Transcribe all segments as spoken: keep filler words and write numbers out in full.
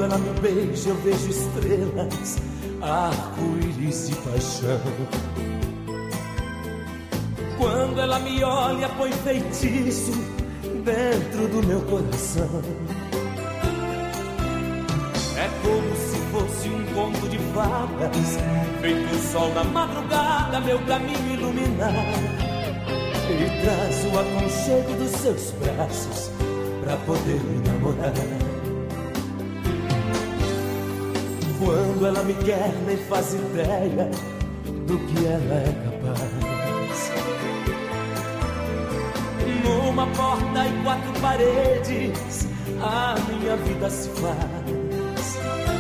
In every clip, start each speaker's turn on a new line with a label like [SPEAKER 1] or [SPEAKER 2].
[SPEAKER 1] Quando ela me beija eu vejo estrelas, arco-íris de paixão. Quando ela me olha põe feitiço dentro do meu coração. É como se fosse um conto de fadas, feito o sol na madrugada, meu caminho iluminar. E traz o aconchego dos seus braços pra poder me namorar. Quando ela me quer nem faz ideia do que ela é capaz. Numa porta e quatro paredes a minha vida se faz.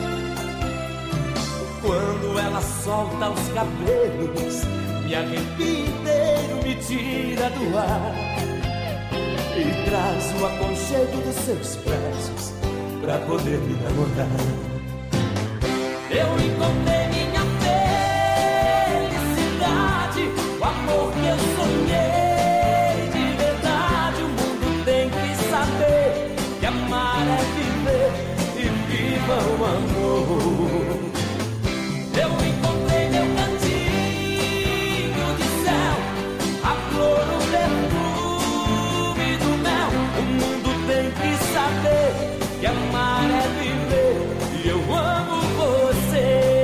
[SPEAKER 1] Quando ela solta os cabelos, me arrepia inteiro, me tira do ar. E traz o aconchego dos seus braços pra poder me namorar. Eu encontrei minha felicidade, o amor que eu sonhei de verdade. O mundo tem que saber que amar é viver e viva o amor. Eu encontrei meu cantinho de céu, a flor, o perfume do mel. O mundo tem que saber que amar é viver e eu amo você.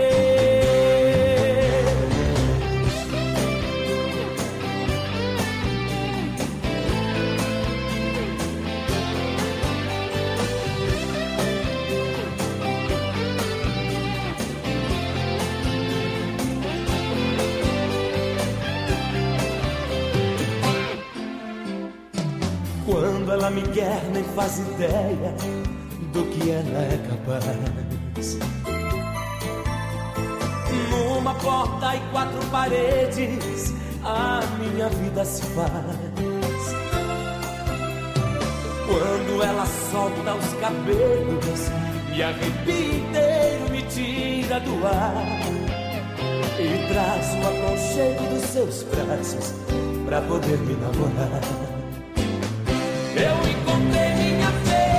[SPEAKER 1] Quando ela me quer nem faz ideia do que ela é capaz. Numa porta e quatro paredes a minha vida se faz. Quando ela solta os cabelos, me arrepia inteiro, me tira do ar. E traz o aconchego dos seus braços pra poder me namorar. Eu encontrei minha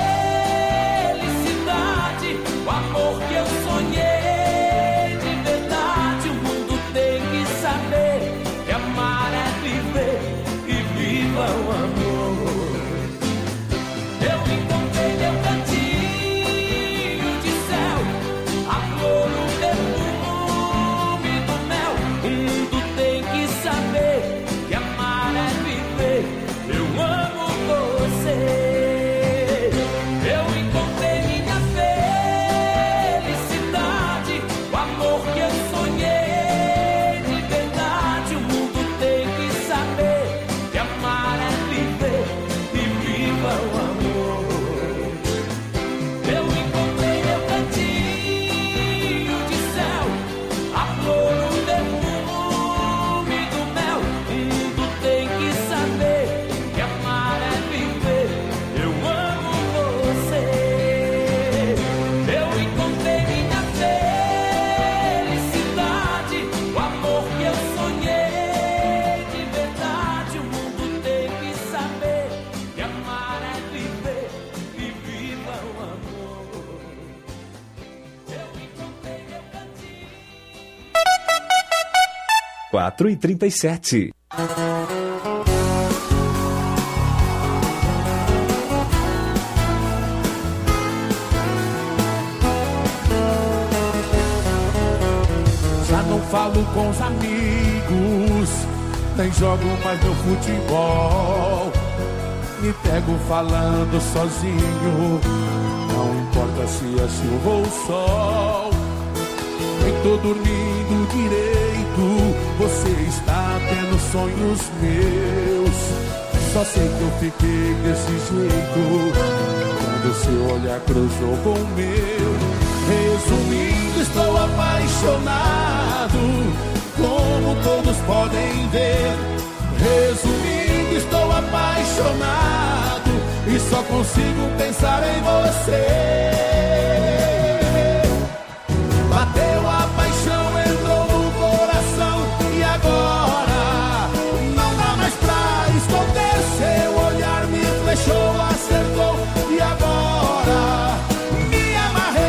[SPEAKER 1] felicidade, o amor que eu sonhei de verdade. O mundo tem que saber que amar é viver e viva o amor. Eu encontrei meu cantinho de céu, a flor, o perfume do mel. O mundo tem que saber que amar é viver. Eu amo você. Eu encontrei minha felicidade, o amor que eu sonhei de verdade. O mundo tem que saber que amar é viver e viva o amor. Eu encontrei meu cantinho de céu, a flor, o perfume do mel. O mundo tem que saber que amar é viver. Eu amo você. Eu encontrei minha felicidade, o amor que eu sonhei de verdade. O mundo tem que saber que amar é viver e viva o amor. Eu encontrei meu cantinho.
[SPEAKER 2] quatro e trinta e sete.
[SPEAKER 3] Já não falo com os amigos, nem jogo mais meu futebol. Me pego falando sozinho, não importa se é chuva ou sol. Nem tô dormindo direito, você está tendo sonhos meus. Só sei que eu fiquei desse jeito quando seu olhar cruzou com o meu. Resumindo, estou apaixonado, como todos podem ver. Resumindo, estou apaixonado e só consigo pensar em você. Bateu a paixão, entrou no coração e agora não dá mais pra esconder. Seu olhar me flechou, acertou e agora me amarrei.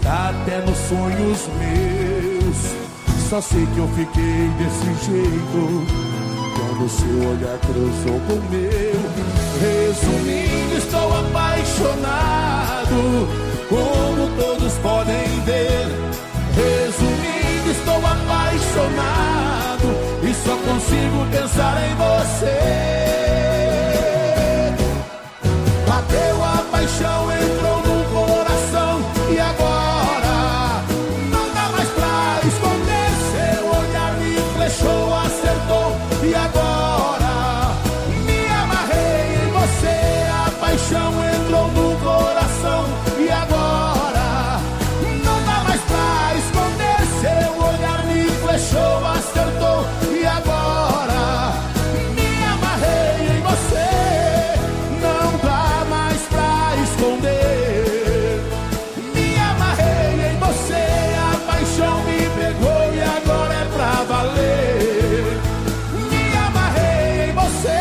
[SPEAKER 3] até nos sonhos meus. Só sei que eu fiquei desse jeito quando seu olhar cruzou com o meu. Resumindo, estou apaixonado, como todos podem ver. Resumindo, estou apaixonado e só consigo pensar em você. Bateu a paixão, entrou no coração e agora não dá mais pra esconder. Seu olhar me flechou, acertou e agora me amarrei em você. A paixão entrou no coração e agora não dá mais pra esconder. Seu olhar me flechou, acertou e agora me amarrei em você. Não dá mais pra esconder. Me amarrei em você. A paixão me pegou e agora é pra valer. Me amarrei em você.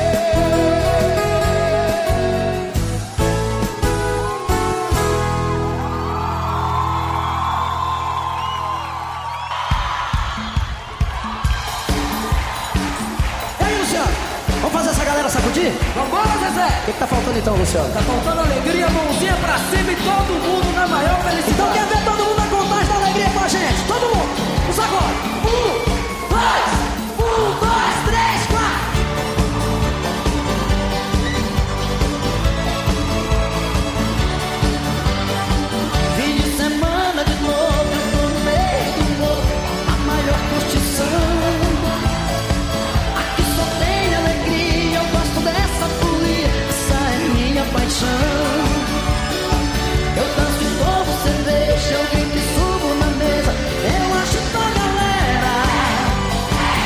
[SPEAKER 4] E aí, Luciano? Vamos fazer essa galera sacudir?
[SPEAKER 5] Vambora, Zezé!
[SPEAKER 4] O que, que tá faltando então, Luciano?
[SPEAKER 5] Tá faltando alegria, mãozinha pra cima e todo mundo na maior felicidade.
[SPEAKER 4] Então quer ver todo mundo a contagem da alegria com a gente? Todo mundo! Vamos agora! Um, dois, um, dois, três, quatro!
[SPEAKER 5] Fim de semana de novo, eu tô no meio do novo, a maior curtição. Aqui só tem alegria, eu gosto dessa folia, essa é minha paixão. Eu danço e tomo cerveja, eu grito e subo na mesa, eu acho que a galera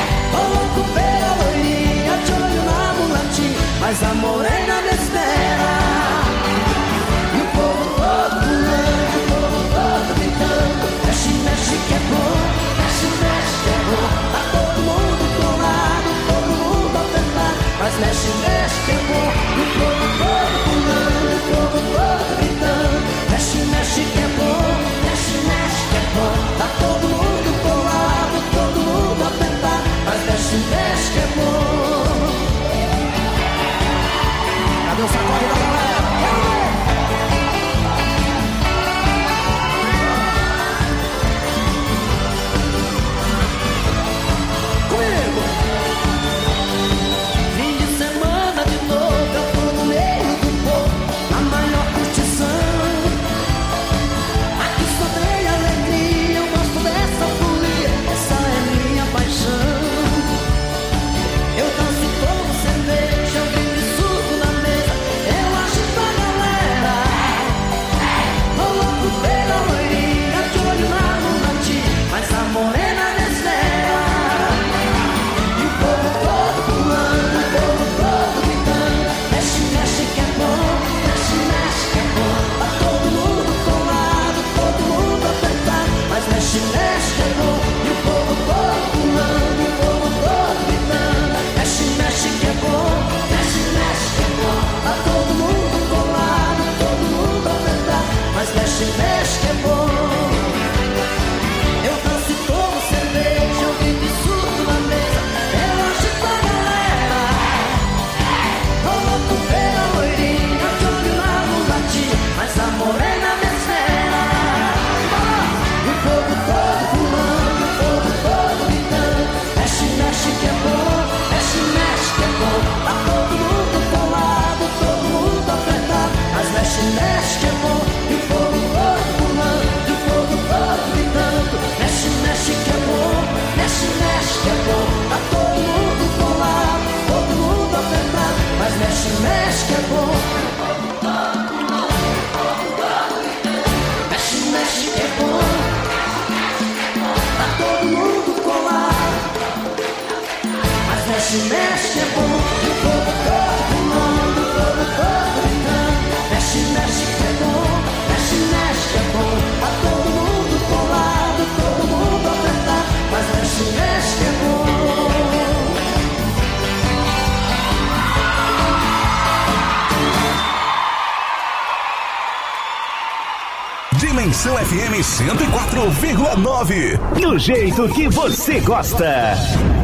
[SPEAKER 6] Atenção F M cento e quatro vírgula nove.
[SPEAKER 2] Do jeito que você gosta.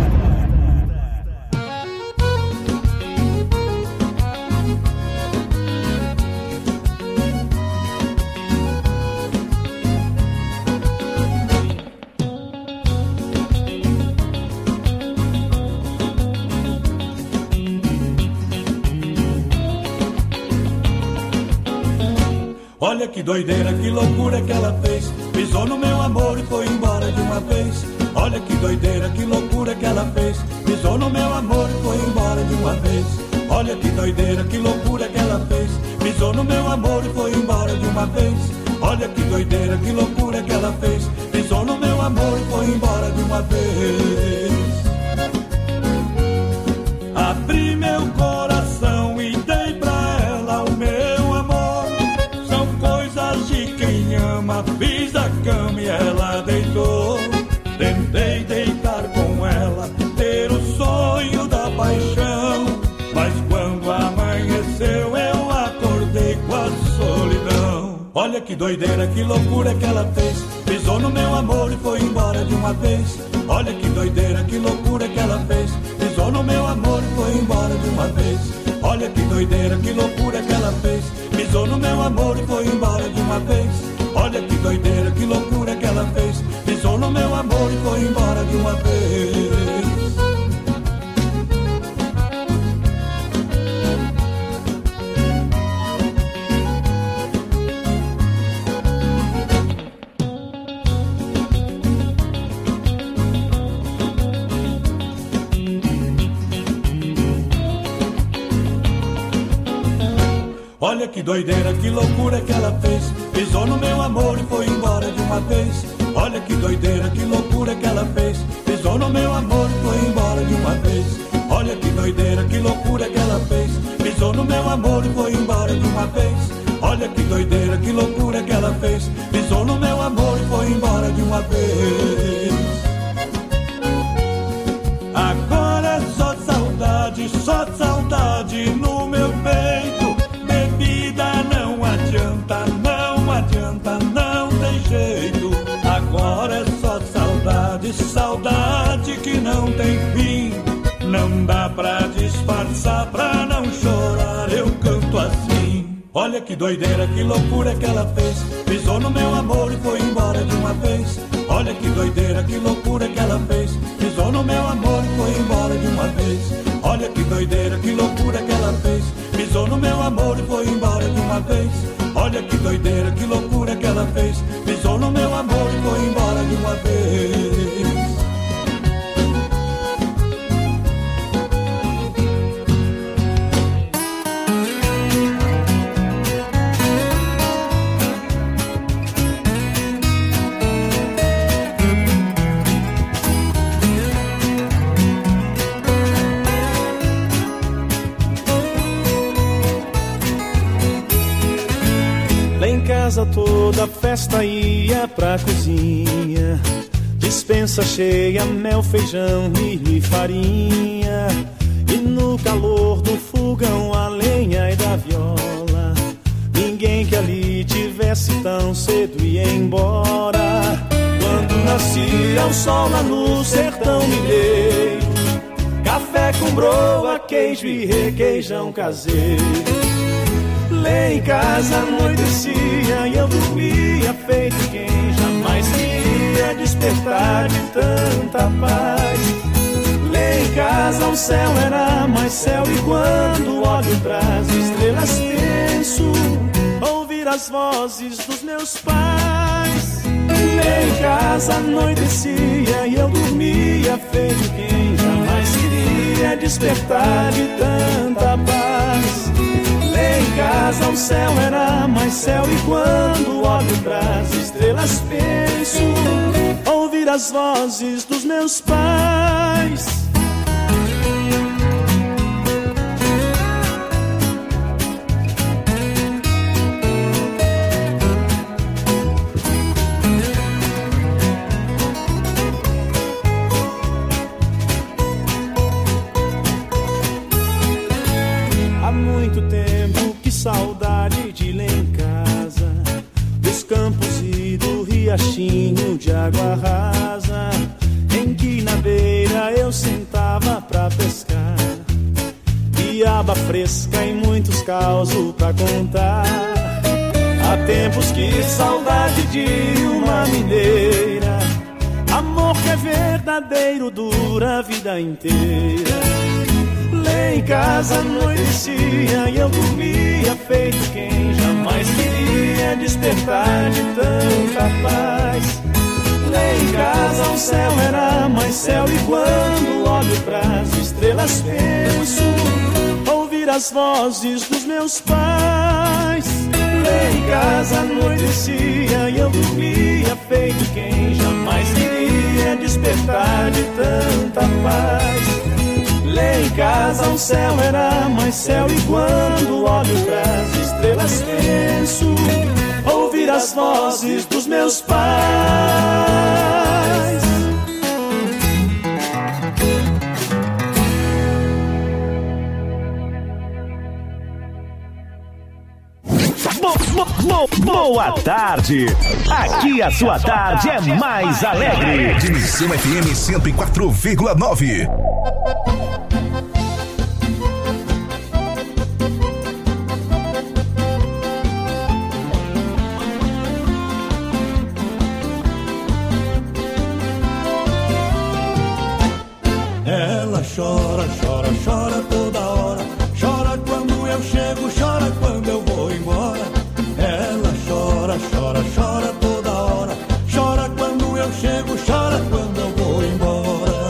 [SPEAKER 3] Olha que doideira, que loucura que ela fez. Pisou no meu amor e foi embora de uma vez. Olha que doideira, que loucura que ela fez. Pisou no meu amor e foi embora de uma vez. Olha que doideira, que loucura que ela fez. Pisou no meu amor e foi embora de uma vez. Olha que doideira, que loucura que ela fez. Pisou no meu amor e foi embora de uma vez. Abri meu coração e dei pra ela o meu amor. São coisas de quem ama. Fiz a cama e ela deitou. Tentei deitar com ela, ter o sonho da paixão. Mas quando amanheceu eu acordei com a solidão. Olha que doideira, que loucura que ela fez. Pisou no meu amor e foi embora de uma vez. Olha que doideira, que loucura que ela fez. Pisou no meu amor e foi embora de uma vez. Olha que doideira, que loucura que ela fez. Pisou no meu amor e foi embora de uma vez. Olha que doideira, que loucura que ela fez. Pisou no meu amor e foi embora de uma vez. Olha que doideira, que loucura que ela fez. Pisou no meu amor e foi embora de uma vez. Olha que doideira, que loucura que ela fez. Pisou no meu amor e foi embora de uma vez. Olha que doideira, que loucura que ela fez. Pisou no meu amor e foi embora de uma vez. Olha que doideira, que loucura que ela fez. Pisou no meu amor e foi embora de uma vez. Agora é só saudade, só saudade no meu peito. Não adianta, não adianta, não tem jeito. Agora é só saudade, saudade que não tem fim. Não dá pra disfarçar, pra não chorar, eu canto assim. Olha que doideira, que loucura que ela fez. Pisou no meu amor e foi embora de uma vez. Olha que doideira, que loucura que ela fez. Pisou no meu amor e foi embora de uma vez. Olha que doideira, que loucura que ela fez. Pisou no meu amor e foi embora de uma vez. Olha que doideira, que loucura que ela fez. Pisou no meu amor e foi embora de uma vez.
[SPEAKER 7] Casa toda festa ia pra cozinha, dispensa cheia, mel, feijão, milho e farinha. E no calor do fogão a lenha e da viola, ninguém que ali tivesse tão cedo ia embora. Quando nascia o sol lá no sertão mineiro, café com broa, queijo e requeijão caseiro. Lá em casa anoitecia e eu dormia feito quem jamais queria despertar de tanta paz. Lá em casa o céu era mais céu e quando olho pras estrelas penso ouvir as vozes dos meus pais. Lá em casa anoitecia e eu dormia feito quem jamais queria despertar de tanta paz. Lá em casa o céu era mais céu e quando olho pras estrelas penso ouvir as vozes dos meus pais. Há muito tempo que saudade de lá em casa, dos campos e baba fresca e muitos causos pra contar. Há tempos que saudade de uma mineira, amor que é verdadeiro dura a vida inteira. Lá em casa anoitecia e eu dormia feito quem jamais queria despertar de tanta paz. Lá em casa o céu era mais céu e quando olho pras estrelas penso ouvir as vozes dos meus pais. Lá em casa anoitecia e eu dormia feito quem jamais queria despertar de tanta paz. Lá em casa o céu era mais céu e quando olho pras estrelas penso ouvir as vozes dos meus pais.
[SPEAKER 2] Bo, bo, boa tarde. Aqui a sua tarde é mais alegre.
[SPEAKER 6] Dimensão F M cento e quatro vírgula nove.
[SPEAKER 3] Ela chora, chora, chora toda hora. Chora quando eu chego, chora quando eu vou embora. Ela chora, chora, chora toda hora. Chora quando eu chego, chora quando eu vou embora.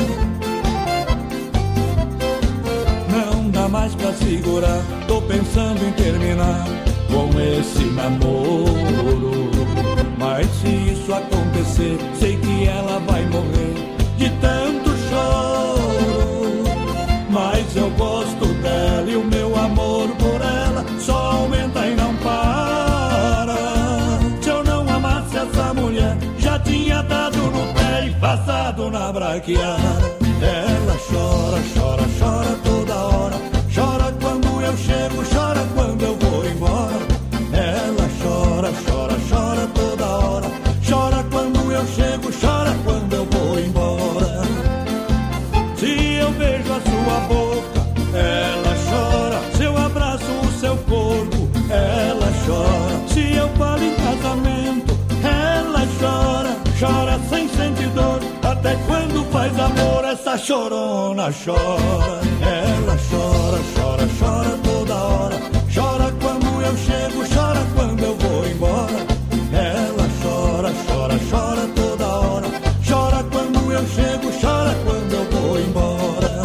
[SPEAKER 3] Não dá mais pra segurar, tô pensando em terminar com esse namoro. Mas se isso acontecer, sei que ela vai morrer de tanto choro. Mas eu gosto dela e o meu amor por ela só aumenta e não para. Se eu não amasse essa mulher, já tinha dado no pé e passado na braquiara. Ela chora, chora, chora toda hora. Chora quando eu chego, chora quando eu vou embora. Ela chora, chora, chora toda hora. Chora quando eu chego, chora quando eu vou embora. Se eu beijo a sua boca, ela chora. Se eu abraço o seu corpo, ela chora. Se eu falo em casamento, ela chora. Chora sem sentir dor, até quando faz amor essa chorona chora. Ela chora, chora, chora toda hora. Chora quando eu chego, chora quando eu vou embora. Ela chora, chora, chora toda hora. Chora quando eu chego, chora quando eu vou embora.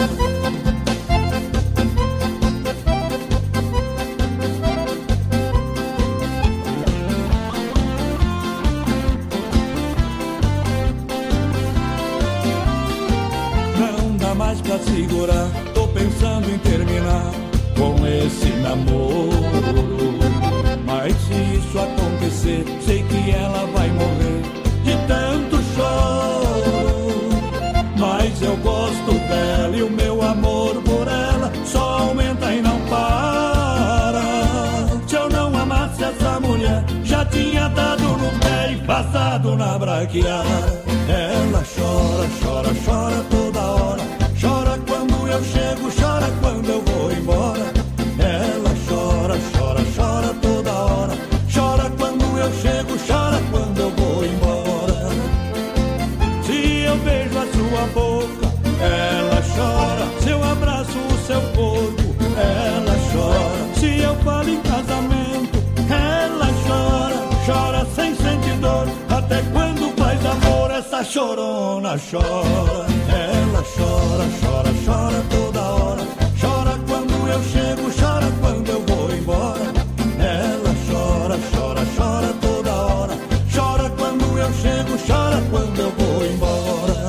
[SPEAKER 3] Não dá mais pra segurar, tô pensando em terminar com esse namoro. Mas se isso acontecer, sei que ela vai morrer de tanto choro. Mas eu gosto dela e o meu amor por ela só aumenta e não para. Se eu não amasse essa mulher, já tinha dado no pé e passado na braquiara. Ela chora, chora, chora toda hora. Chora quando eu chego, chora quando eu vou embora. Ela chora, chora, chora toda hora. Chora quando eu chego, chora quando eu vou embora. Se eu beijo a sua boca, ela chora. Se eu abraço o seu corpo, ela chora. Se eu falo em casamento, ela chora. Chora sem sentir dor, até quando faz amor essa chorona chora. Ela chora, chora, chora toda hora. Chora quando eu chego, chora quando eu vou embora. Ela chora, chora, chora toda hora. Chora quando eu chego, chora quando eu vou embora.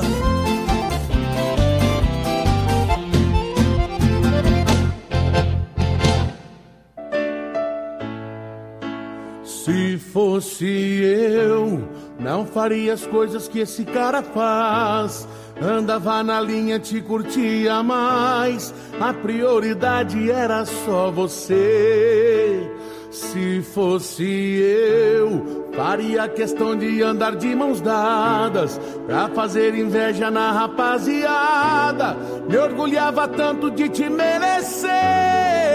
[SPEAKER 8] Se fosse eu, não faria as coisas que esse cara faz. Andava na linha, te curtia mais. A prioridade era só você. Se fosse eu, faria questão de andar de mãos dadas pra fazer inveja na rapaziada. Me orgulhava tanto de te merecer.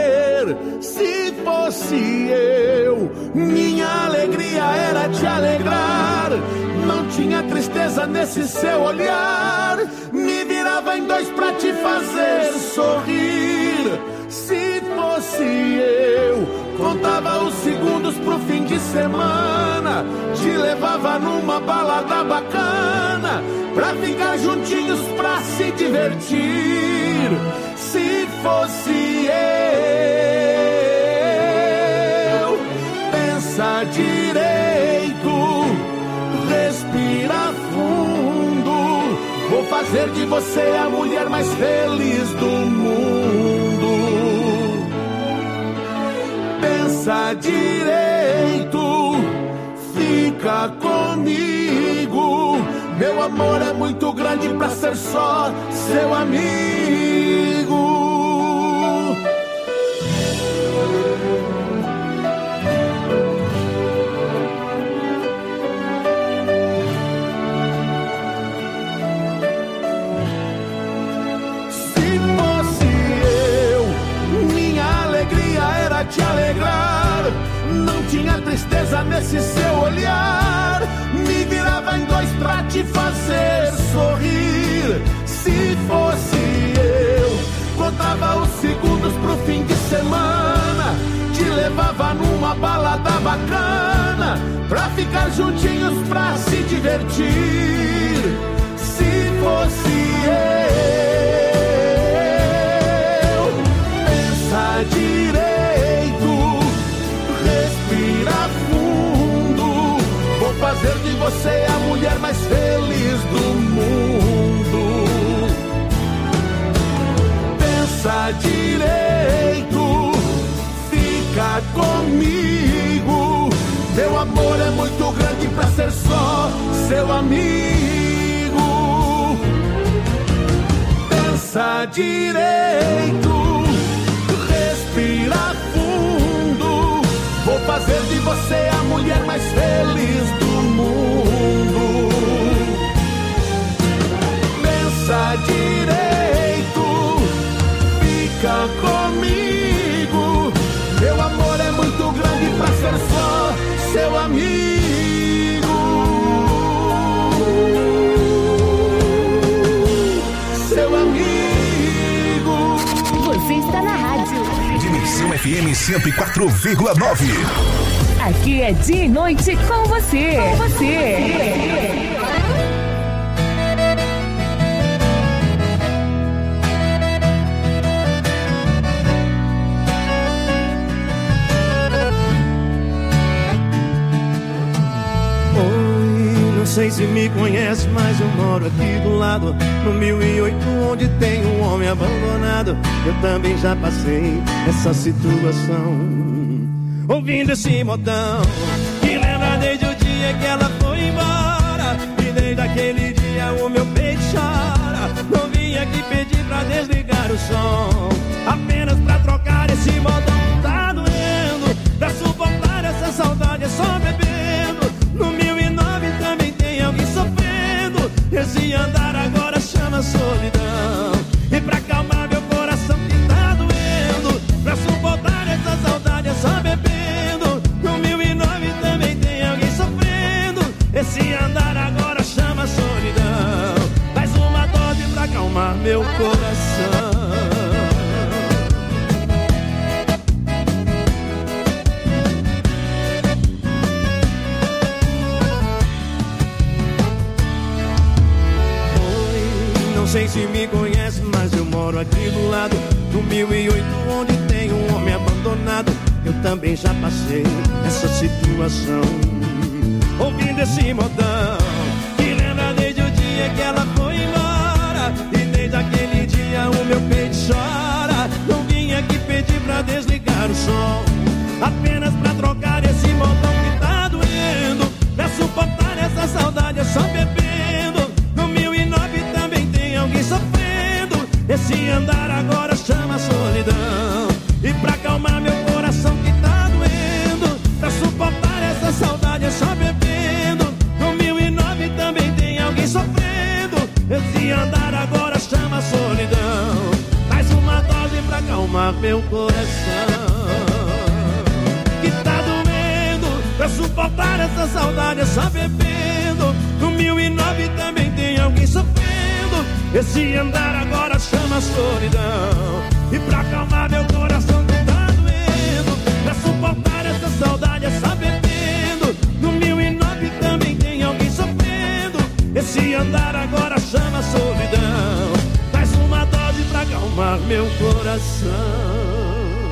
[SPEAKER 8] minha alegria era te alegrar. Não tinha tristeza nesse seu olhar. Me virava em dois pra te fazer sorrir. Se fosse eu, contava os segundos pro fim de semana. Te levava numa balada bacana, pra ficar juntinhos, pra se divertir. Se fosse eu, pensa direito, respira fundo. Vou fazer de você a mulher mais feliz do mundo. Pensa direito, fica comigo. Meu amor é muito grande pra ser só seu amigo. Te alegrar, não tinha tristeza nesse seu olhar. Me virava em dois pra te fazer sorrir. Se fosse eu, contava os segundos pro fim de semana. Te levava numa balada bacana, pra ficar juntinhos, pra se divertir. Se fosse eu, pensa direito, fazer de você a mulher mais feliz do mundo. Pensa direito, fica comigo. Meu amor é muito grande pra ser só seu amigo. Pensa direito, respira fundo. Vou fazer de você a mulher mais feliz do mundo. Pensa direito, fica comigo. Meu amor é muito grande pra ser só seu amigo. Seu amigo.
[SPEAKER 9] Você está na rádio
[SPEAKER 6] Dimensão F M cento e quatro vírgula nove.
[SPEAKER 9] Aqui é dia e noite com você. Com você.
[SPEAKER 7] Oi, não sei se me conhece, mas eu moro aqui do lado, no mil e oito, onde tem um homem abandonado. Eu também já passei essa situação, ouvindo esse modão que lembra desde o dia que ela foi embora. E desde aquele dia o meu peito chora. Não vim aqui pedir pra desligar o som, apenas pra trocar esse modão. Tá doendo, pra suportar essa saudade é só bebendo. No mil e nove também tem alguém sofrendo. Esse andar agora chama solidão. E pra acalmar meu coração que tá doendo, pra suportar essa saudade é só bebendo. No mil e nove também tem alguém sofrendo. Esse andar agora chama solidão. Mais uma dose pra acalmar meu coração. Não sei se me conhece, mas eu moro aqui do lado, no mil e oito, onde tem um homem abandonado. Eu também já passei essa situação, ouvindo esse modão que lembra desde o dia que ela foi embora. E desde aquele dia o meu peito chora. Não vim aqui pedir pra desligar o som, apenas pra trocar esse modão que tá doendo. Pra suportar essa saudade é só bebendo. No mil e nove também tem alguém sofrendo. Esse andar agora chama solidão. E pra acalmar meu coração que tá doendo, pra suportar essa saudade é só bebendo. No mil e nove também tem alguém sofrendo. Esse andar agora chama solidão. Mais uma dose pra acalmar meu coração que tá doendo, Pra suportar essa saudade é só bebendo. No mil e nove também tem alguém sofrendo. Esse andar agora chama solidão. E pra acalmar meu coração que tá doendo. Pra suportar essa saudade é só bebendo. No mil e nove também tem alguém sofrendo. Esse andar agora chama solidão. Traz uma dose pra acalmar meu coração.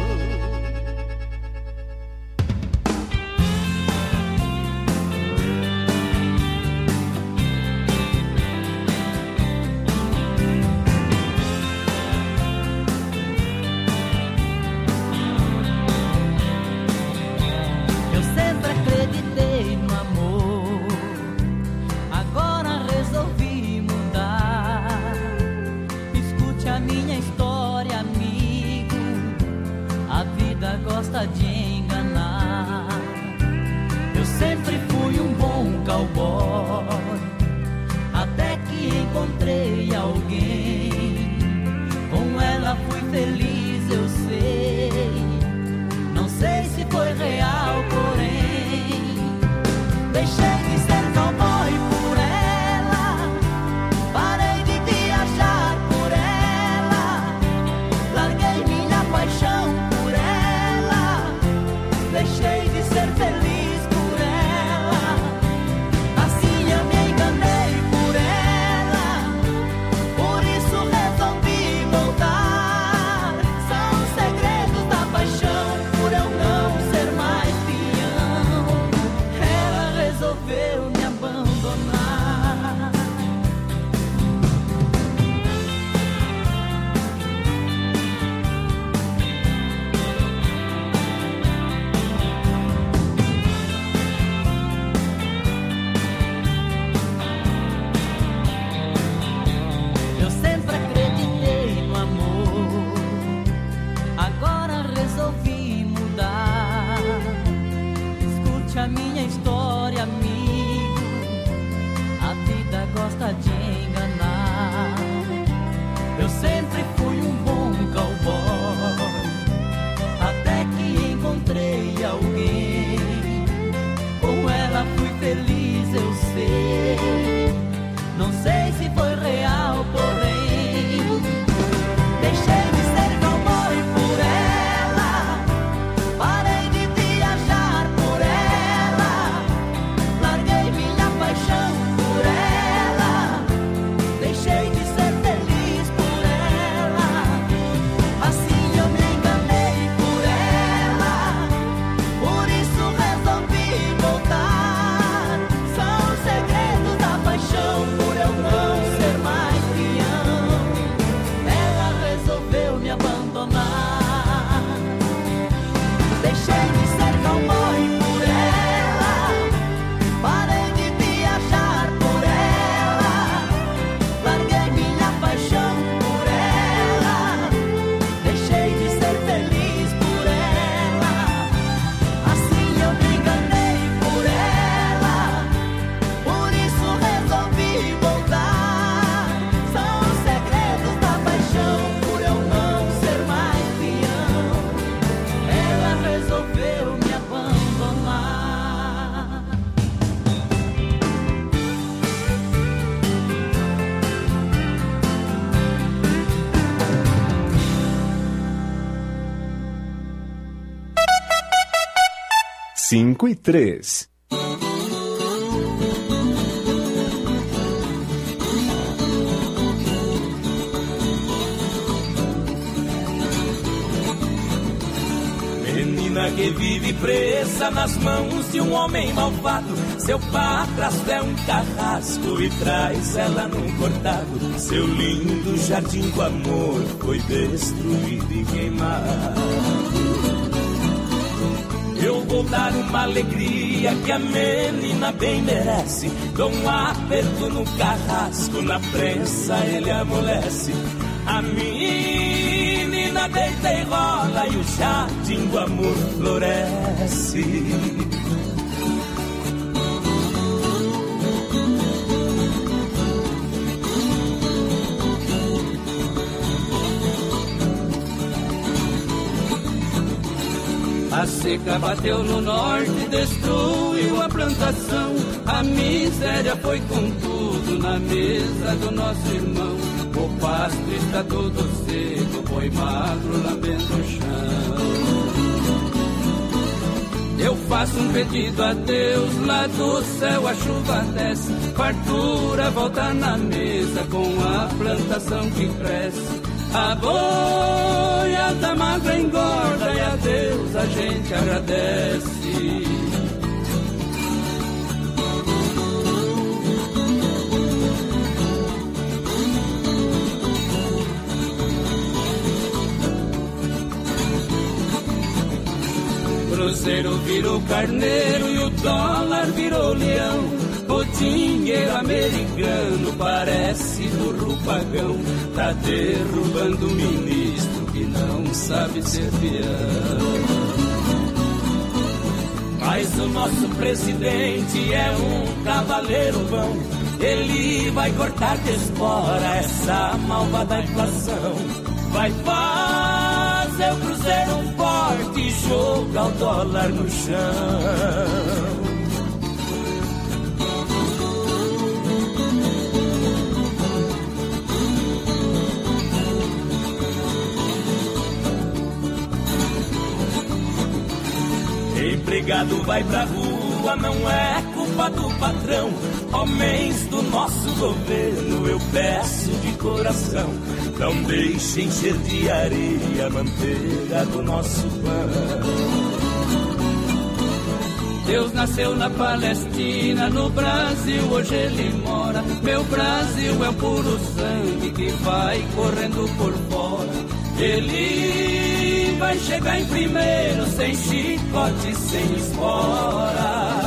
[SPEAKER 2] Cinco e três.
[SPEAKER 1] Menina que vive presa nas mãos de um homem malvado. Seu padrasto é um carrasco e traz ela num cortado. Seu lindo jardim do amor foi destruído e queimado. Eu vou dar uma alegria que a menina bem merece. Dou um aperto no carrasco, na prensa ele amolece. A menina deita e rola e o jardim do amor floresce. A seca bateu no norte, destruiu a plantação. A miséria foi com tudo na mesa do nosso irmão. O pasto está todo seco, boi magro lambendo o chão. Eu faço um pedido a Deus, lá do céu a chuva desce, fartura volta na mesa com a plantação que cresce. A boiada magra engorda e a Deus a gente agradece. Cruzeiro virou carneiro e o dólar virou leão. O dinheiro americano parece burro pagão. Tá derrubando o ministro que não sabe ser peão. Mas o nosso presidente é um cavaleiro bom. Ele vai cortar de espora essa malvada inflação. Vai fazer o cruzeiro forte e jogar o dólar no chão. Empregado vai pra rua, não é culpa do patrão. Homens do nosso governo, eu peço de coração, não deixem ser de areia a manteiga do nosso pão. Deus nasceu na Palestina, no Brasil hoje ele mora. Meu Brasil é o puro sangue que vai correndo por fora. Ele vai chegar em primeiro, sem chicote, sem espora.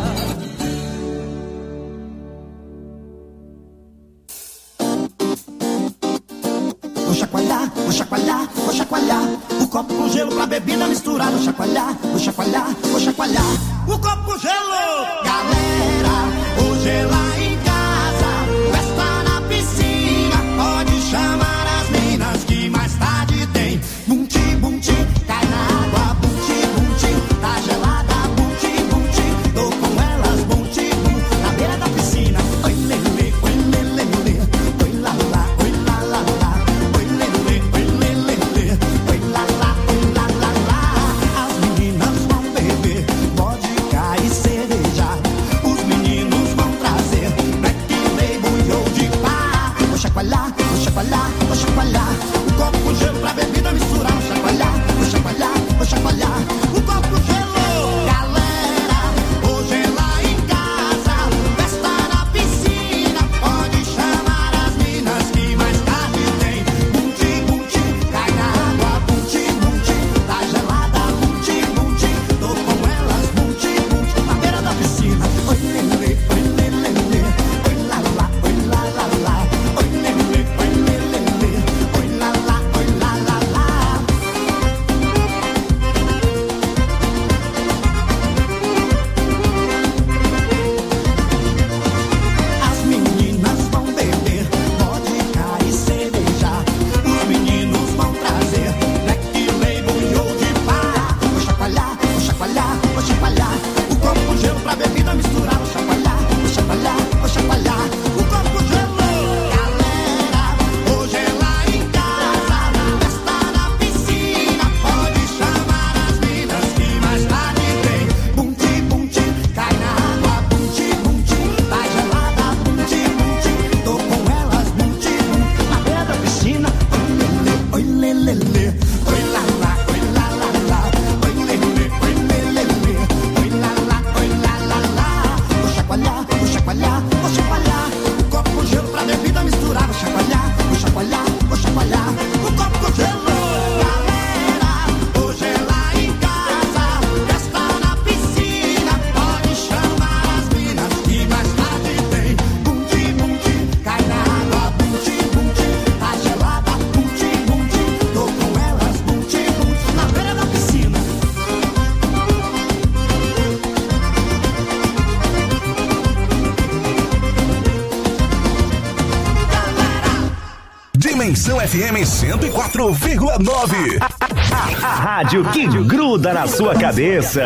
[SPEAKER 3] Vou chacoalhar, vou chacoalhar, vou chacoalhar. O copo com gelo pra bebida misturar. Vou chacoalhar, vou chacoalhar, vou chacoalhar. O copo com gelo. Galera, hoje é lá em casa, festa na piscina. Pode chamar as minas que mais tarde tem. Bum-ti, bum-ti, cai na água. Bum-ti, bum-ti, tá gelada. Bum-ti, bum-ti, tô com elas. Bum-ti, bum, na beira da piscina. Oi, lelê, oi, lelê, lelê. Oi, lá, lá, oi, lá, lá, lá. Oi, lelê, oi, lelê, lelê. Oi, lá, lá, oi, lá, lá, lá. As meninas vão beber vodka e cerveja. Os meninos vão trazer black label ou de pá. Vou chacoalhar, vou chacoalhar, vou chacoalhar. O copo com gelo pra bebida misturar. Vou chacoalhar, vou chacoalhar, vou chacoalhar. O copo com gelo. Galera, hoje é lá em casa, festa na piscina. Pode chamar as minas que mais tarde tem. Bum-ti, bum-ti, cai na água. Bum-ti, bum-ti, tá gelada. Bum-ti, bum-ti, tô com elas. Bum-ti, bum-ti, na beira da piscina. Oi, lelê, oi, lelê, lelê. Oi, lá, lá, oi, lá, lá, lá. Oi, lelê, oi, lelê, lelê. Oi, lá, lá, oi, lá, lá, lá. As meninas vão beber vodka e cerveja. Os meninos vão trazer black label e ou de pá. Vou chacoalhar, vou chacoalhar, vou chacoalhar. O copo com gelo pra bebida misturar. Vou chacoalhar, vou chacoalhar, vou chacoalhar. O copo com gelo. Galera, hoje é lá em casa, festa na piscina. Pode chamar as minas que mais tarde tem. Bum-ti, bum-ti, cai na água. Bum-ti, bum-ti, tá gelada. Bum-ti, bum-ti, tô com elas. Bum-ti, bum, na beira da piscina. Oi, lelê, oi, lelê. Oi, lá, lá, oi, lá, lá, lá. Oi, lelê, oi, lelê, lelê. Oi, lá, lá, oi, lá, lá, lá. Vou chacoalhar, vou chacoalhar, vou chacoalhar. O copo com gelo pra bebida misturar. Vou chacoalhar, vou chacoalhar, vou chacoalhar. O copo com gelo. Galera, hoje é lá em casa, festa na piscina. Pode chamar as minas que mais tarde tem. Bum-ti, bum-ti, cai na água. Bum-ti, bum-ti, tá gelada. Bum-ti, bum-ti, tô com elas. Bum-ti, bum-ti, na beira da piscina.
[SPEAKER 6] Dimensão F M cento e quatro vírgula nove.
[SPEAKER 2] A, a rádio que gruda na sua cabeça.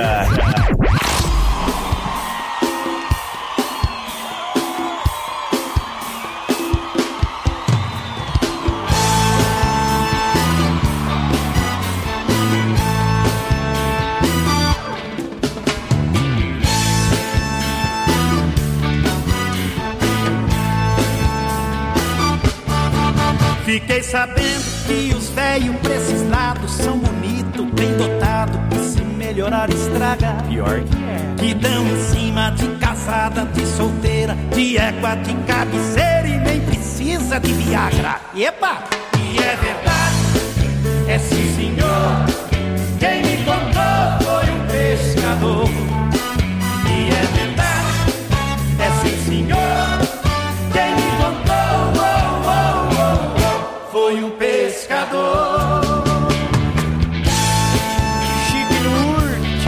[SPEAKER 10] Fiquei sabendo que os velhos pra esses lados são bonitos, bem dotados, que se melhorar estraga.
[SPEAKER 11] Pior que é.
[SPEAKER 10] Que dão em cima de casada, de solteira, de égua, de cabeceira e nem precisa de Viagra. Epa! E é verdade, é sim senhor, quem me contou foi um pescador. E é verdade, é sim senhor, quem me contou oh, oh, oh, oh, foi um pescador.
[SPEAKER 11] Chique Norte.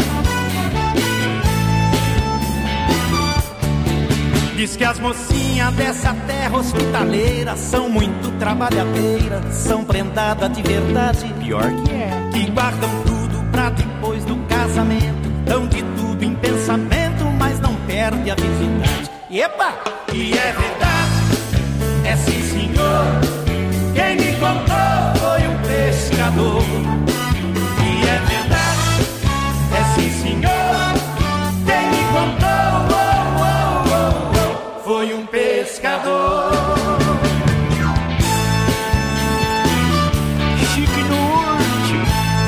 [SPEAKER 10] Diz que as mocinhas dessa terra hospitaleira são muito trabalhadeiras, são prendadas de verdade.
[SPEAKER 11] Pior que é.
[SPEAKER 10] Que guardam tudo pra depois do casamento, dão de tudo em pensamento, mas não perde a virgindade. Epa! E é verdade, é sim senhor, quem me contou foi um pescador. E é verdade, é sim senhor, quem me contou oh, oh, oh, oh, foi um pescador.
[SPEAKER 11] Chique Norte.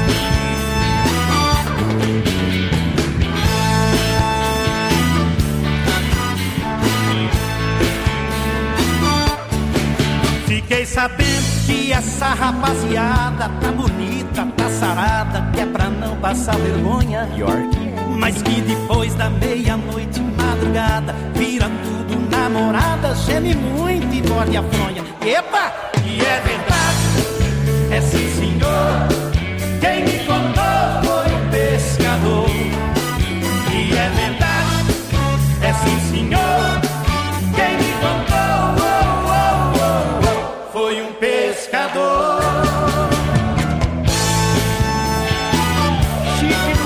[SPEAKER 10] Fiquei sabendo que essa rapaziada tá bonita, tá sarada, que é pra não passar vergonha.
[SPEAKER 11] Pior que é.
[SPEAKER 10] Mas que depois da meia-noite, madrugada, vira tudo namorada, geme muito e morde a fronha. Epa! E é verdade, é sim senhor, quem me contou foi um pescador. E é verdade, é sim senhor, quem me contou oh, oh, oh, oh, foi um pescador.
[SPEAKER 11] Chique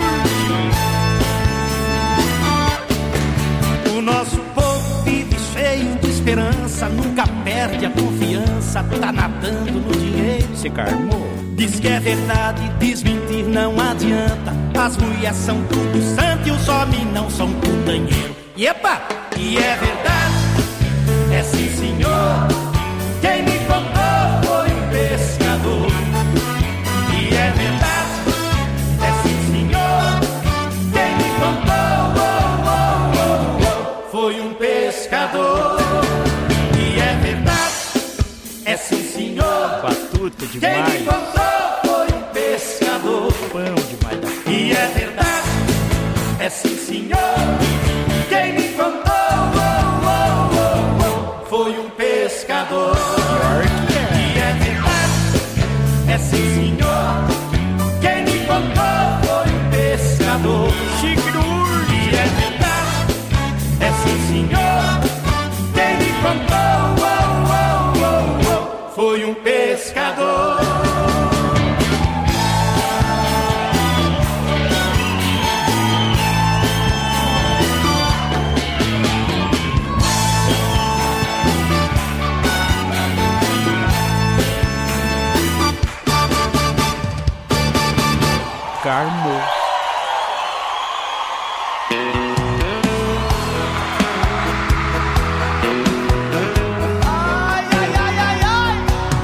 [SPEAKER 11] Norte.
[SPEAKER 10] O nosso povo vive cheio de esperança, nunca perde a confiança, tá nadando no dinheiro.
[SPEAKER 11] Se carmou.
[SPEAKER 10] Diz que é verdade, desmentir não adianta. As mulheres são tudo santo e os homens não são putanheiro. E epa! E é verdade, é sim senhor, quem me contou foi um pescador. E é verdade, é sim senhor, quem me contou oh, oh, oh, oh, foi um pescador. E é verdade, é sim senhor,
[SPEAKER 11] Batuta
[SPEAKER 10] quem
[SPEAKER 11] demais.
[SPEAKER 10] me contou foi um pescador.
[SPEAKER 11] Pão demais da puta.
[SPEAKER 10] E é verdade, é sim senhor, quem me contou oh, oh, oh, oh, foi um pescador.
[SPEAKER 11] Pior que é.
[SPEAKER 10] E é verdade, é sim senhor, quem me contou foi um pescador.
[SPEAKER 11] Chique Norte.
[SPEAKER 10] E é verdade, é sim senhor, quem me contou oh, oh, oh, oh, foi um pescador.
[SPEAKER 11] Carmo.
[SPEAKER 10] Ai, ai, ai, ai, ai.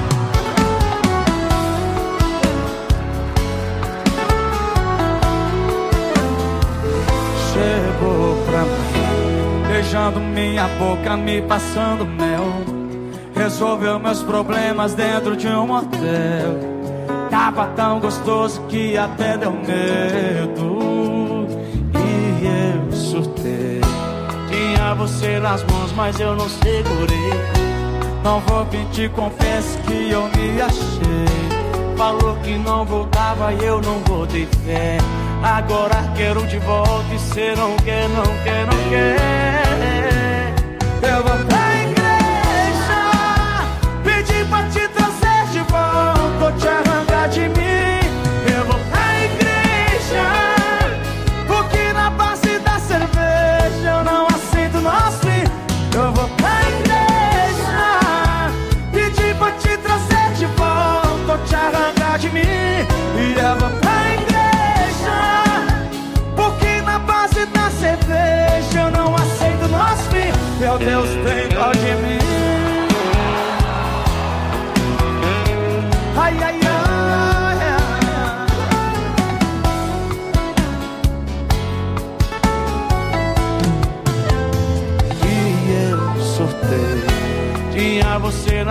[SPEAKER 12] Chegou pra mim, beijando minha boca, me passando mel. Resolveu meus problemas dentro de um motel. Tava tão gostoso que até deu medo. E eu surtei. Tinha você nas mãos, mas eu não segurei. Não vou mentir, confesso que eu me achei. Falou que não voltava e eu não botei fé. Agora quero de volta e cê não quer, não quer, não quer. Eu vou pra igreja, pedir pra te trazer de volta, vou te arrancar de mim.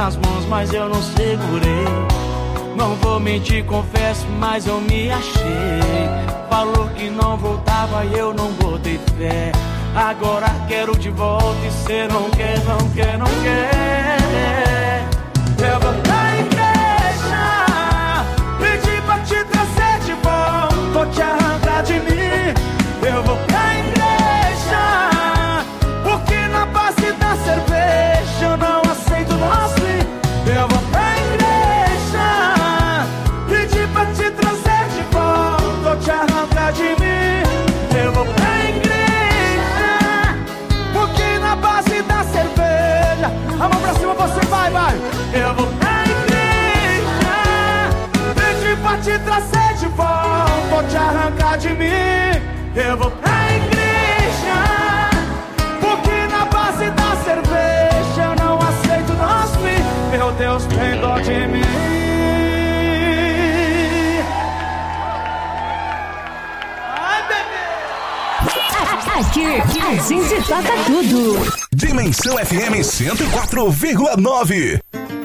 [SPEAKER 12] nas mãos, mas eu não segurei. Não vou mentir, confesso, mas eu me achei. Falou que não voltava e eu não botei fé. Agora quero de volta e cê não quer, não quer, não quer. Eu vou pra igreja, pedir pra te trazer de volta, vou te arrancar de mim. Eu vou pra igreja, porque na base da cerveja eu não aceito nosso fim. Eu vou pra igreja, pedir pra te trazer de volta, vou te arrancar de mim. Eu vou pra igreja, porque na base da cerveja. A mão pra cima, você vai, vai. Eu vou pra igreja, pedir pra te trazer de volta, vou te arrancar de mim. Eu vou pra igreja, porque na base da cerveja eu não aceito nosso fim. Meu Deus, tem dó de mim. Ai, bebê.
[SPEAKER 9] Aqui a gente toca tudo.
[SPEAKER 6] Dimensão F M cento e quatro vírgula nove.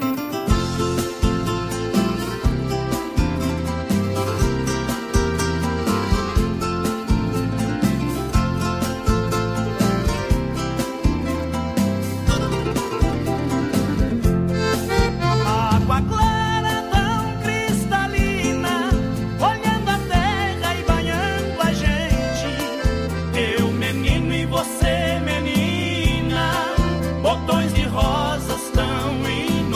[SPEAKER 10] Água clara tão cristalina, olhando a terra e banhando a gente. Eu menino e você menina, botões de rosas tão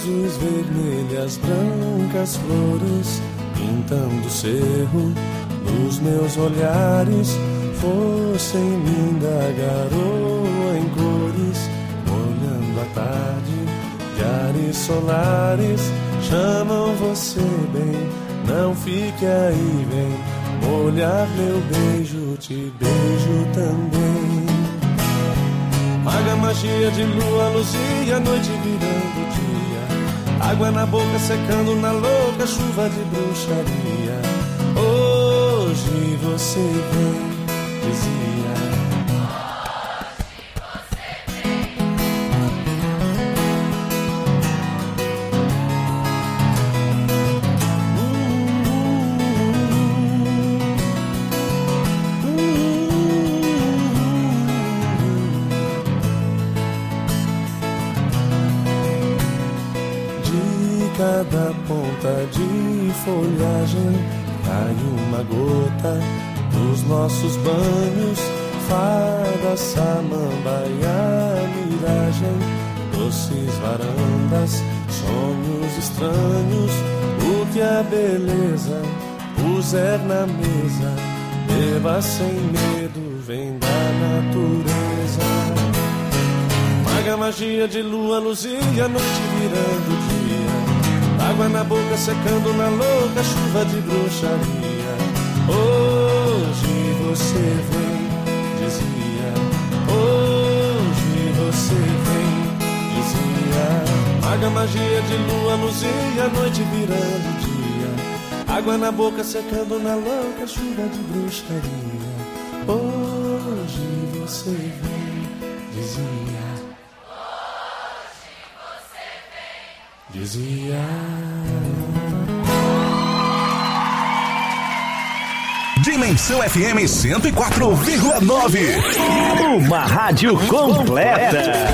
[SPEAKER 7] azuis, vermelhas, brancas flores, pintando o cerro nos meus olhares. Fosse em linda garoa em cores, molhando a tarde de ares solares. Chamam você bem, não fique aí, vem molhar meu beijo, te beijo também. Maga magia de lua, luzia, noite virando dia, água na boca secando na louca chuva de bruxaria. Hoje você vem, dizia. Cada ponta de folhagem cai uma gota dos nossos banhos. Fada, samambaia, miragem, doces varandas, sonhos estranhos. O que a beleza puser na mesa, beba sem medo, vem da natureza. Maga magia de lua, luzia, noite virando dia, água na boca secando na louca chuva de bruxaria. Hoje você vem, dizia. Hoje você vem, dizia. Maga magia de lua, luzia, noite virando dia, água na boca secando na louca chuva de bruxaria. Hoje você vem, dizia. Dizia.
[SPEAKER 6] Dimensão F M cento e quatro vírgula nove.
[SPEAKER 2] Uma rádio completa.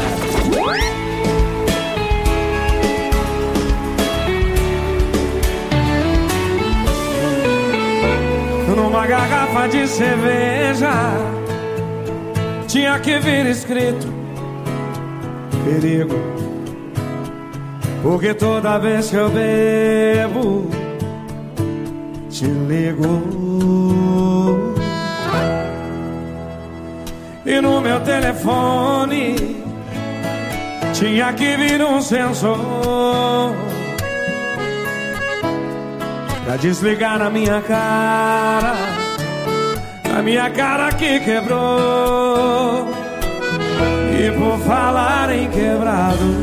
[SPEAKER 12] Numa garrafa de cerveja tinha que vir escrito perigo, porque toda vez que eu bebo te ligo. E no meu telefone tinha que vir um sensor pra desligar na minha cara, na minha cara que quebrou. E por falar em quebrado,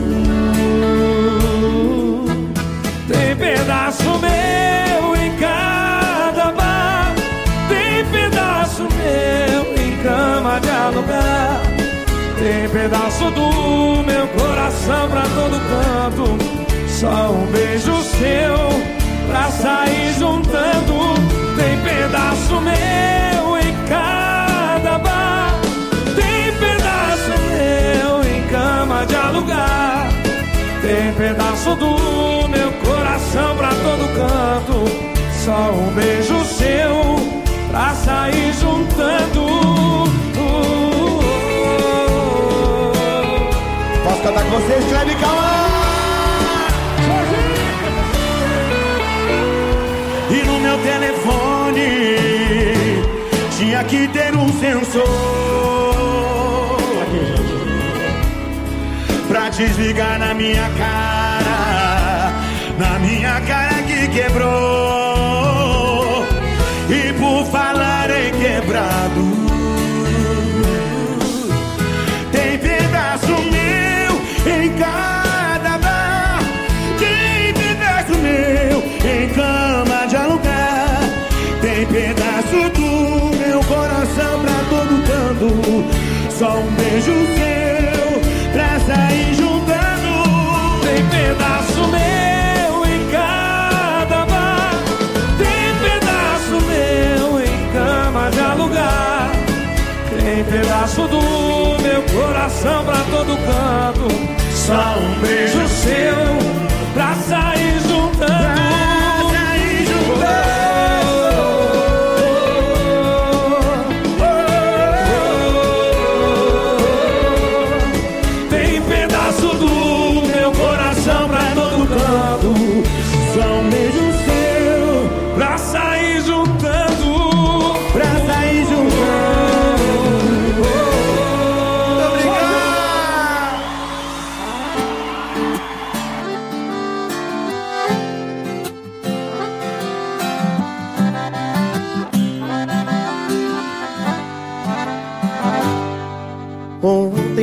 [SPEAKER 12] tem pedaço meu em cada bar, tem pedaço meu em cama de alugar, tem pedaço do meu coração pra todo canto, só um beijo seu pra sair juntando. Tem pedaço meu em cada bar, tem pedaço meu em cama de alugar, tem pedaço do meu coração pra todo canto, só um beijo seu pra sair juntando.
[SPEAKER 3] Posso cantar com vocês, Cleber Cauã?
[SPEAKER 10] E no meu telefone tinha que ter um sensor pra desligar na minha cara, na minha cara que quebrou. E por falar em quebrado, tem pedaço meu em cada bar, tem pedaço meu em cama de alugar, tem pedaço do meu coração pra todo canto, só um beijo seu pra sair juntando.
[SPEAKER 12] Tem pedaço meu em cada bar, tem pedaço meu em cama de alugar, tem pedaço do meu coração pra todo canto, só um beijo seu pra sair juntando. Pra sair juntando.
[SPEAKER 10] Tem pedaço do meu coração pra todo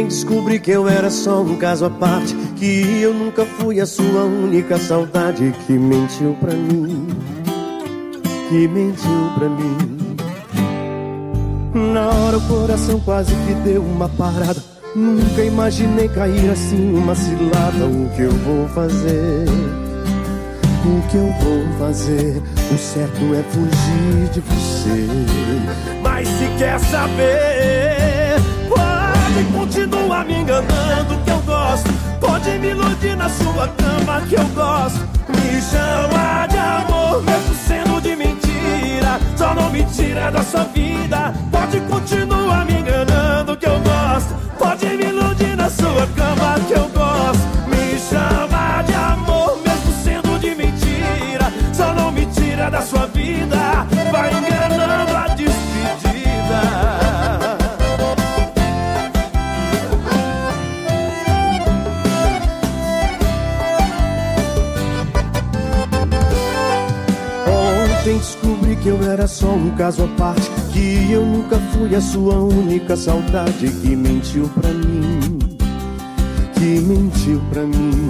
[SPEAKER 13] Ontem descobri que eu era só um caso à parte, que eu nunca fui a sua única saudade, que mentiu pra mim, que mentiu pra mim. Na hora o coração quase que deu uma parada. Nunca imaginei cair assim numa cilada. O que eu vou fazer? O que eu vou fazer? O certo é fugir de você.
[SPEAKER 7] Mas se quer saber, pode continuar me enganando que eu gosto. Pode me iludir na sua cama que eu gosto. Me chama de amor mesmo sendo de mentira. Só não me tira da sua vida. Pode continuar me enganando que eu gosto. Pode me iludir na sua cama que eu gosto. Me chama de amor mesmo sendo de mentira. Só não me tira da sua vida. Vai enganando a despedida.
[SPEAKER 13] Ontem descobri que eu era só um caso à parte, que eu nunca fui a sua única saudade, que mentiu pra mim, que mentiu pra mim.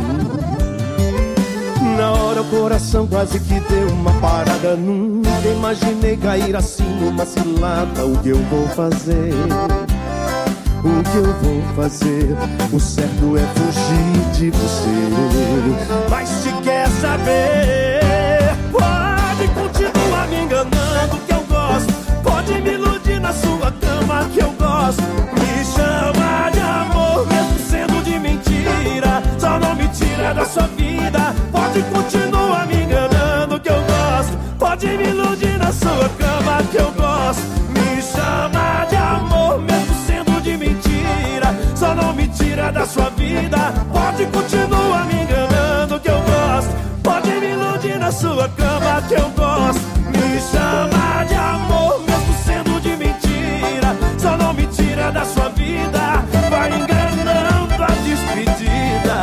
[SPEAKER 13] Na hora o coração quase que deu uma parada. Nunca imaginei cair assim numa cilada. O que eu vou fazer? O que eu vou fazer? O certo é fugir de você.
[SPEAKER 7] Mas se quer saber, pode continuar me enganando que eu gosto. Pode me iludir na sua cama que eu gosto. Me chama de amor mesmo sendo de mentira. Só não me tira da sua vida. Pode continuar me enganando que eu gosto. Pode me iludir na sua cama que eu gosto. Me chama de amor mesmo sendo de mentira. Só não me tira da sua vida. Pode continuar me enganando que eu gosto. Pode me iludir na sua cama que eu gosto. Me chama de amor mesmo sendo de mentira. Só não me tira da sua vida. Vai enganando a despedida.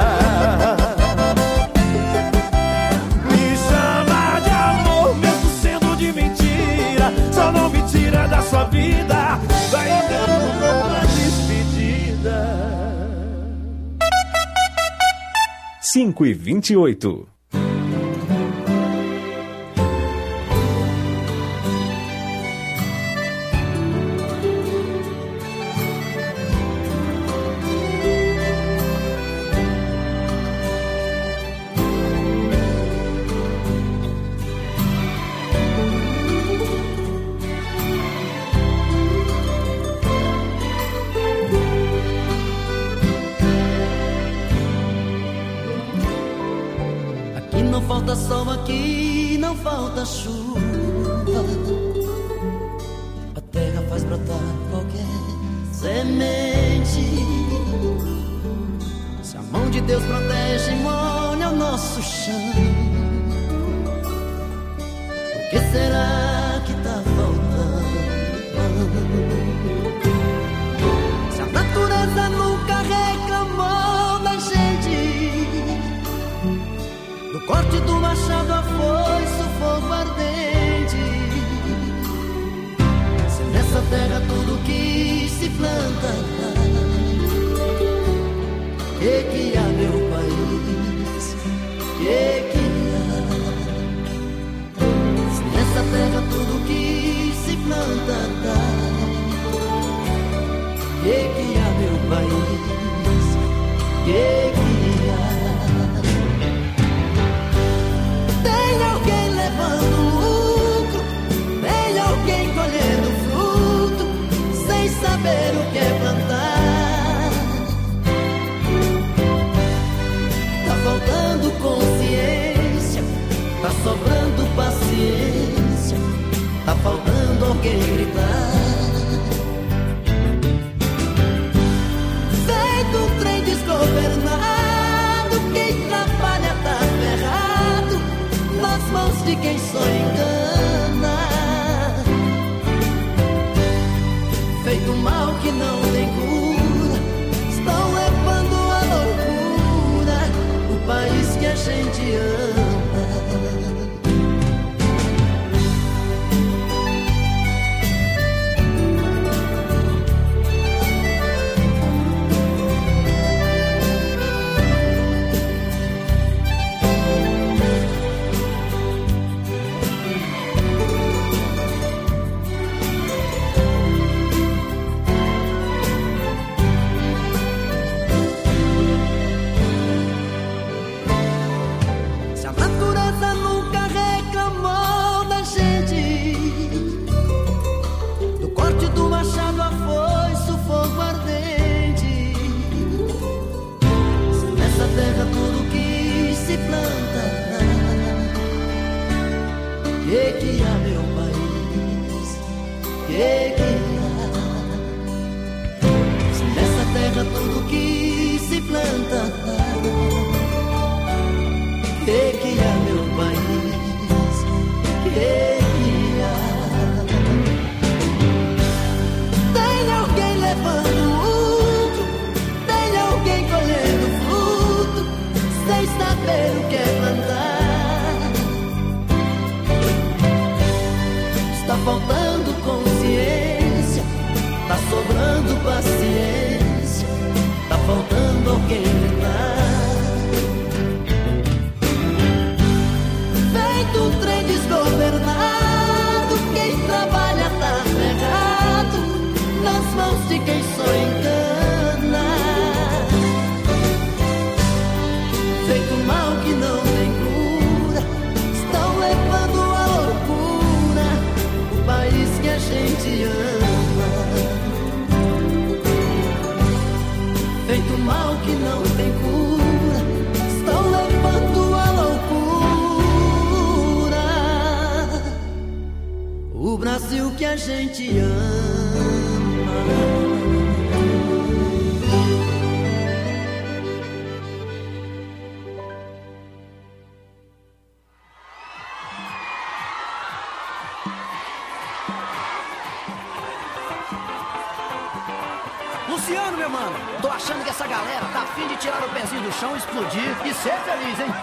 [SPEAKER 7] Me chama de amor mesmo sendo de mentira. Só não me tira da sua vida. Vai enganando a despedida.
[SPEAKER 2] cinco e vinte e oito.
[SPEAKER 5] Falta sol aqui, não falta chuva. A terra faz brotar qualquer semente. Se a mão de Deus protege e molha o nosso chão, o que será que tá faltando? Se a natureza nunca reclamou da gente, do corte do machado, a foice, o fogo ardente. Se nessa terra tudo que se planta, que que há, meu país? Que que há? Se nessa terra tudo que se planta, que que há, meu país? Que que há? Tem alguém levando lucro, tem alguém colhendo fruto, sem saber o que é plantar. Tá faltando consciência, tá sobrando paciência, tá faltando alguém gritar. Feito um trem desgovernado, quem trabalha tá ferrado nas mãos de quem só engana. Feito mal que não tem cura, estão levando a loucura o país que a gente ama. saber o que é plantar. Está faltando consciência, tá sobrando paciência, tá faltando alguém gritar. Feito um trem desgovernado, quem trabalha tá ferrado nas mãos de quem só engana. Feito mal que não tem cura, estão levando à loucura o país que a gente ama. Feito mal que não tem cura, estão levando à loucura o Brasil que a gente ama.
[SPEAKER 4] Luciano, meu mano, tô achando que essa galera tá afim de tirar o pezinho do chão, explodir e ser feliz, hein?